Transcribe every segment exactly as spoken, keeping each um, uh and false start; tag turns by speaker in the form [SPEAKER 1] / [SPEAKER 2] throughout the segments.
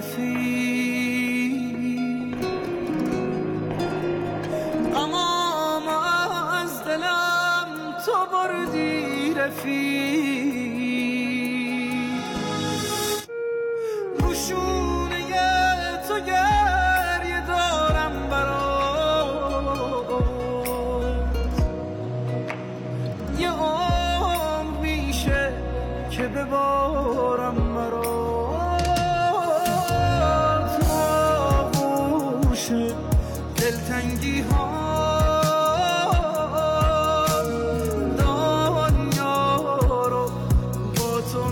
[SPEAKER 1] رفیق تمام از دلم تو بردی رفیق روشونه تو گریه دارم برات یه عمر میشه که ببارم مرا دلتنگی ها دنیا رو با تو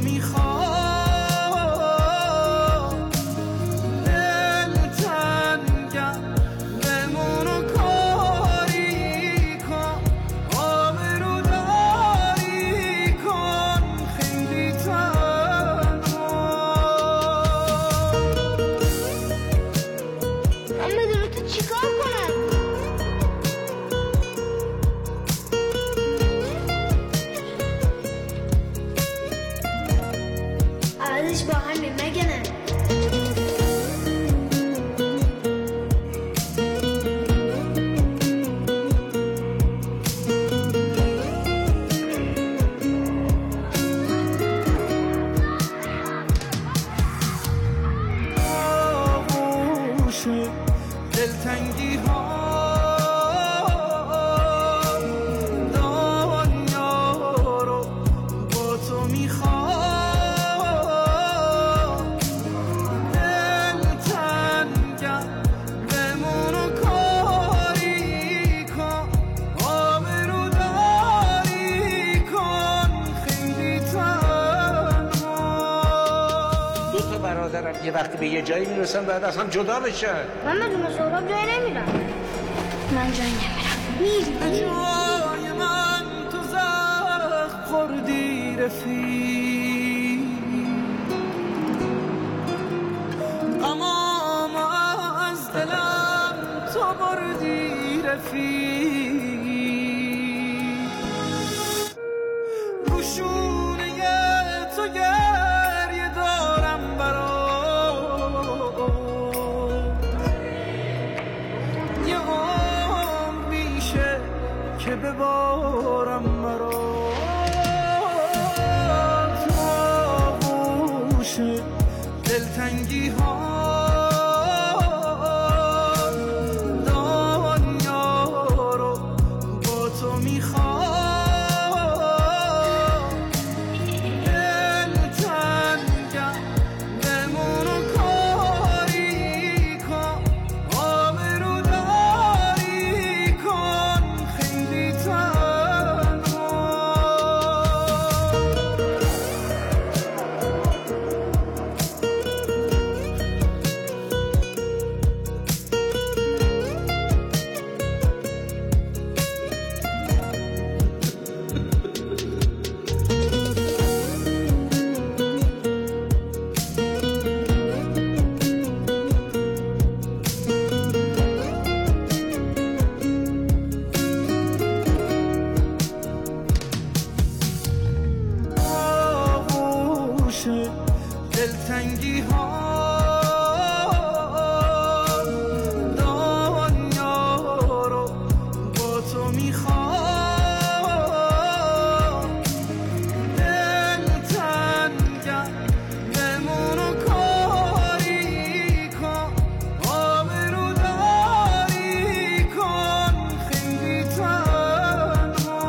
[SPEAKER 1] میخوام دلتنگم بمونو کاری کن آبرو داری کن خیلی تنها
[SPEAKER 2] من بدون تو چیکار کنم؟ عوضش با همین مگه نه؟
[SPEAKER 1] دلتنگی ها دنیا رو با تو میخوام دلتنگم بمونو کاری کن آبرو داری کن خیلی تنها
[SPEAKER 3] دو تا برادرم یه وقتی به یه جایی میرسن بعد از هم جدا بشن.
[SPEAKER 2] من بدون سهراب جایی نمیرم. من جایی نمیرم. میری
[SPEAKER 1] جای من تو زخم خوردی رفیق تمام از دلم تو بردی رفیق روشونه تو گریه دارم برات یه عمر میشه که ببارم مرا تو آغوش دلتنگی ها دنیا رو با تو میخوام دلتنگم بمونو کاری کن آبرو داری کن خیلی تنها دلتنگی ها دنیا رو با تو میخوام دلتنگم بمونو کاری کن آبرو داری کن خیلی تنها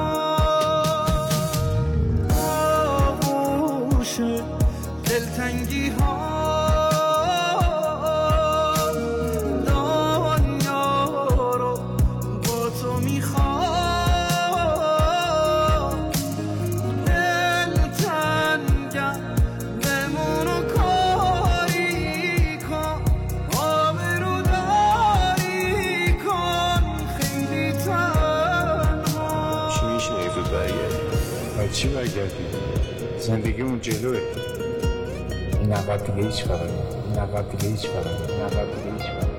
[SPEAKER 1] آغوش دلتنگی ها دنیا رو با تو میخوام دلتنگم بمونو کاری کن آبرو داری کن خیلی تنها
[SPEAKER 4] چی میشه اگه زود برگردی؟ باید چی برگردی؟ زندگی اون جلوه. این عقب دیگه هیچ خبری، این عقب دیگه هیچ خبری، این عقب دیگه هیچ خبری.